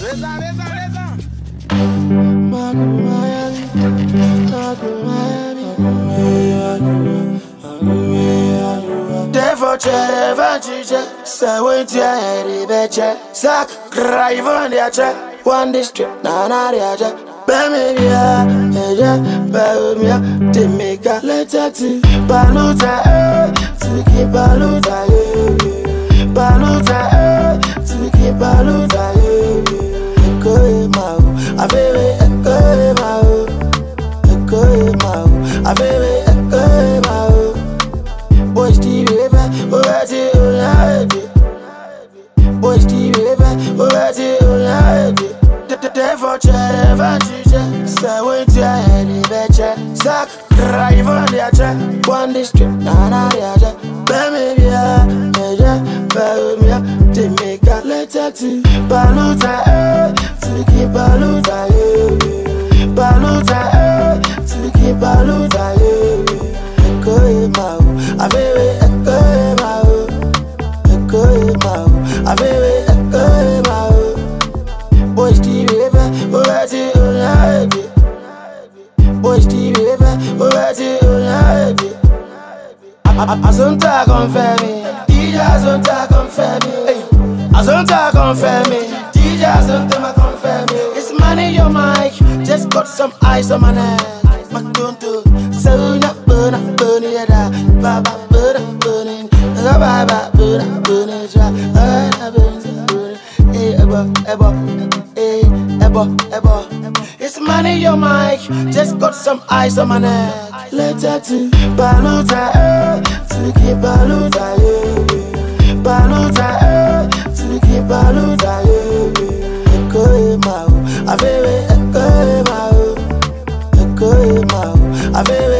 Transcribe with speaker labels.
Speaker 1: Therefore, say wait your head, betcha. Sack, drive on the check. One district, nana, the baby, yeah, baby, Timika, let's to Baluta, to keep Baluta, Baluta, to keep Baluta, go mau, I feel it, go mau, I feel it, go mau. Boys, the river, where's it? Boys, the river, where's it? Therefore, say wait your head, betcha. Sack, drive on the check. One district, nana, the baby, yeah, baby, Timika, let's to Baluta, to keep Baluta, Baluta, to keep Baluta, go mau, I feel it, go mau, I feel it, go mau. Boys, the river, where's it? Boys, the river, where's it? I don't talk on family, DJ don't talk on family. I don't talk on family, DJ don't talk on family. It's money your mic, just got some ice on my neck. My tuntu, so not burning, it up. Baba, burning, baba, burning, it's money your mic, just got some ice on my neck. Let's to Baluta, to keep Baluta, Baluta, to keep Baluta, go mau, I feel it, go mau, I feel it.